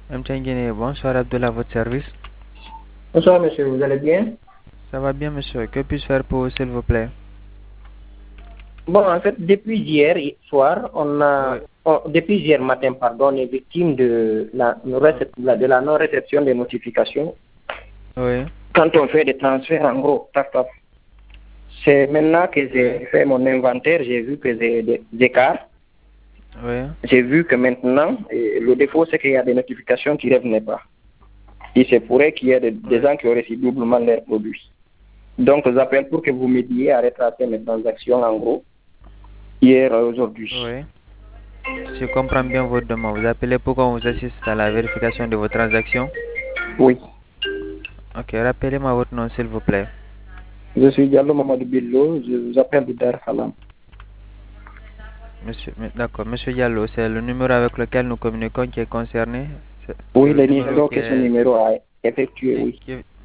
Mtengine, bonsoir Abdullah, votre service. Bonsoir monsieur, vous allez bien? Ça va bien, monsieur. Que puis-je faire pour vous, s'il vous plaît? Bon, en fait, depuis hier soir, Oui. depuis hier matin, pardon, on est victime de de la non-réception des notifications Oui. quand on fait des transferts en gros. Taf, taf. C'est maintenant que Oui. j'ai fait mon inventaire, j'ai vu que j'ai des écarts. Oui. J'ai vu que maintenant, le défaut, c'est qu'il y a des notifications qui ne revenaient pas. Il se pourrait qu'il y ait des Oui. gens qui auraient reçu doublement leurs produits. Donc, j'appelle pour que vous m'aidiez à retracer mes transactions en gros, hier et aujourd'hui. Oui. Si je comprends bien votre demande, vous appelez pour qu'on vous assiste à la vérification de vos transactions. Oui. Ok, rappelez-moi votre nom, s'il vous plaît. Je suis Diallo Mamadou Billo, je vous appelle de Dar Salam. Monsieur, d'accord. Monsieur Diallo, c'est le numéro avec lequel nous communiquons qui est concerné. C'est Oui, le le numéro numéro qui que ce est... numéro a effectué, oui.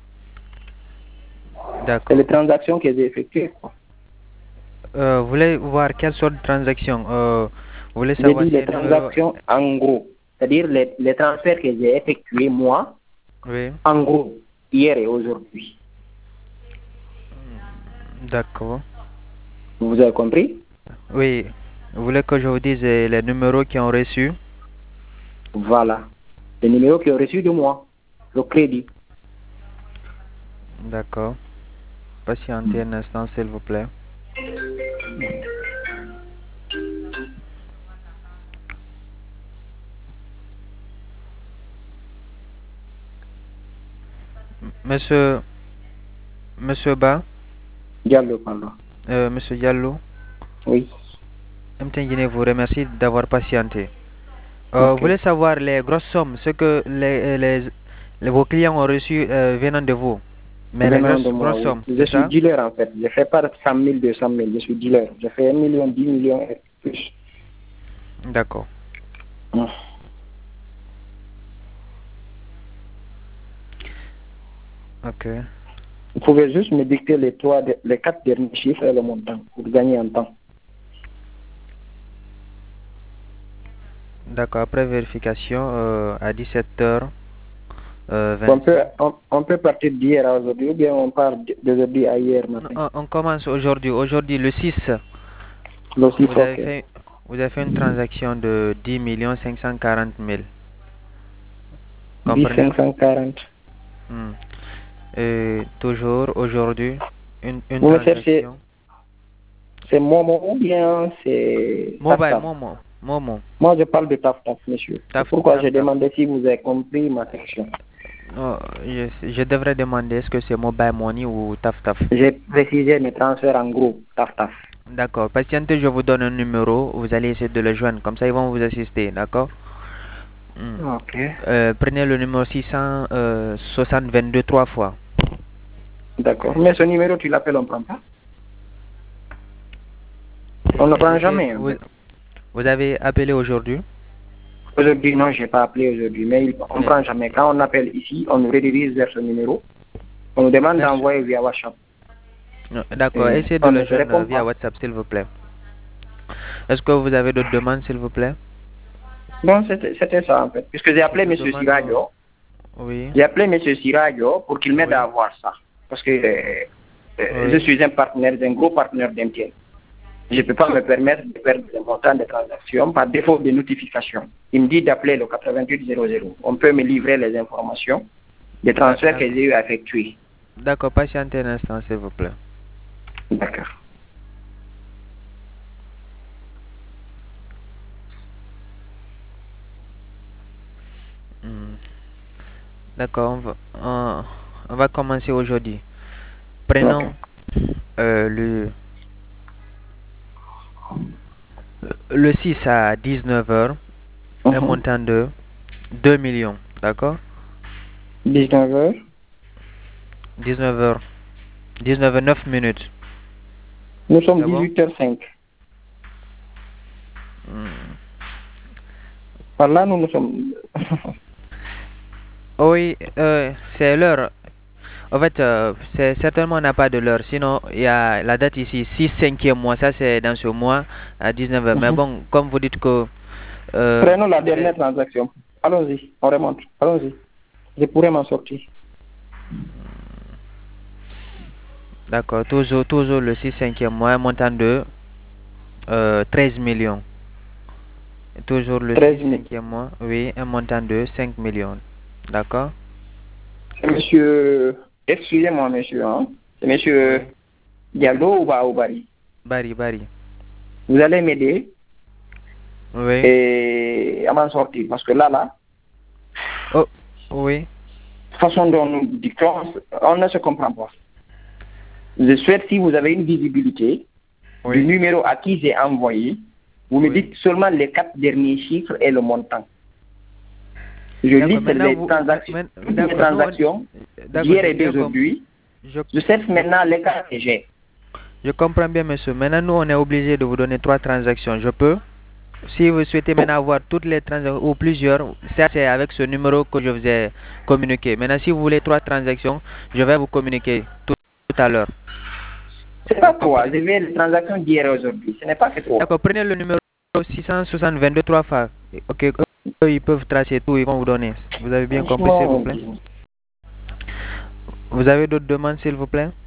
C'est les D'accord. transactions que j'ai effectuées. Vous voulez voir quelle sorte de transaction? Vous voulez J'ai savoir dit si les un numéro... transactions en gros, c'est-à-dire les transferts que j'ai effectués moi, Oui. en gros, hier et aujourd'hui. D'accord. Vous avez compris? Oui. Vous voulez que je vous dise les numéros qui ont reçu? Voilà. Les numéros qui ont reçu de moi, le crédit. D'accord. Patientez un instant, s'il vous plaît. Monsieur, Monsieur Ba, Diallo, pardon. Monsieur Diallo, Oui. Mtengine vous remercie d'avoir patienté. Vous Ok. voulez savoir les grosses sommes, ce que vos clients ont reçu venant de vous, mais les Venant de moi, grosses oui. sommes, Je c'est suis ça? dealer en fait. Je fais pas 100 000, 200 000. Je suis dealer. Je fais 1 million, 10 millions et plus. D'accord. Mm. Ok. Vous pouvez juste me dicter les 4 derniers chiffres et le montant pour gagner en temps. D'accord. Après vérification, à 17h25. On peut partir d'hier à aujourd'hui ou bien on part d'aujourd'hui à hier matin. On commence aujourd'hui. Aujourd'hui, le 6. Le 6, Vous avez ok. fait, vous avez fait une transaction de 10 540 000. 10 Comprenez? 540. Hmm. Et toujours aujourd'hui, une Vous me cherchez, transaction. c'est Momo ou bien c'est Taf Mobile, Taf? Momo, Momo, Moi, je parle de Taf Taf, monsieur. C'est taf, pourquoi taf, j'ai taf. demandé si vous avez compris ma section. Oh, je devrais demander est-ce que c'est Mobile Money ou taf, taf. J'ai précisé mes transferts en gros, Taf Taf. D'accord. Patientez, je vous donne un numéro. Vous allez essayer de le joindre. Comme ça, ils vont vous assister. D'accord? Hmm. Ok. Prenez le numéro 660 22 trois fois. D'accord. Mais ce numéro, tu l'appelles, on ne prend pas. On ne prend jamais, en Vous, fait. vous avez appelé aujourd'hui? Aujourd'hui, non, je n'ai pas appelé aujourd'hui, mais on ne Mais, prend jamais. Quand on appelle ici, on nous redirige vers ce numéro. On nous demande merci. d'envoyer via WhatsApp. D'accord. Et Essayez de on le ne te joindre répond via pas. WhatsApp, s'il vous plaît. Est-ce que vous avez d'autres demandes, s'il vous plaît? Bon, c'était ça, en fait. Puisque j'ai C'est appelé de M. demande. Siradio. Oui. J'ai appelé M. Siradio pour qu'il m'aide Oui. à avoir ça. Parce que je Oui. suis un partenaire, un gros partenaire d'MTN. Je ne peux pas me permettre de perdre le montant de transactions par défaut de notification. Il me dit d'appeler le 8800. On peut me livrer les informations des transferts que D'accord. j'ai eu à effectuer. D'accord. Patientez un instant, s'il vous plaît. D'accord. Hmm. D'accord. On va commencer aujourd'hui. Ok. Prenons le 6 à 19h, un montant de 2 millions. D'accord? 19h. 19h. 19h 9 minutes. Nous sommes C'est bon? 18h05. Hmm. Par là, nous sommes. Oui, c'est l'heure. En fait, c'est certainement on n'a pas de l'heure. Sinon, il y a la date ici, 6 5e mois. Ça, c'est dans ce mois à 19h. Mais bon, comme vous dites que Prenons la c'est dernière transaction. Allons-y, on remonte. Allons-y. Je pourrais m'en sortir. D'accord, toujours le 6 cinquième mois, un montant de 13 millions. Toujours le 13 6 000. cinquième mois, oui, un montant de 5 millions. D'accord? Monsieur, excusez-moi, monsieur, hein? C'est monsieur Oui. Diallo ou Baobari. Bari. Vous allez m'aider Oui. et à m'en sortir parce que là, Oh, oui. façon dont nous dictons, on ne se comprend pas. Je souhaite, si vous avez une visibilité du Oui. numéro à qui j'ai envoyé, vous me Oui. dites seulement les 4 derniers chiffres et le montant. Je D'accord, liste maintenant les vous. transactions, toutes les D'accord, transactions d'accord, d'hier et d'aujourd'hui. je, Je cherche je, maintenant les cartes que j'ai. je comprends bien, monsieur. Maintenant, nous, on est obligé de vous donner 3 transactions. Je peux? Si vous souhaitez maintenant avoir toutes les transactions ou plusieurs, ça c'est avec ce numéro que je vous ai communiqué. Maintenant, si vous voulez 3 transactions, je vais vous communiquer tout à l'heure. C'est Vous pas toi, je comprenez? veux les transactions d'hier et aujourd'hui. Ce n'est pas que toi. D'accord, prenez le numéro 660 22 3 fois. Ok, eux, ils peuvent tracer tout, ils vont vous donner. Vous avez bien compris, s'il vous Franchement, plaît? Vous avez d'autres demandes, s'il vous plaît?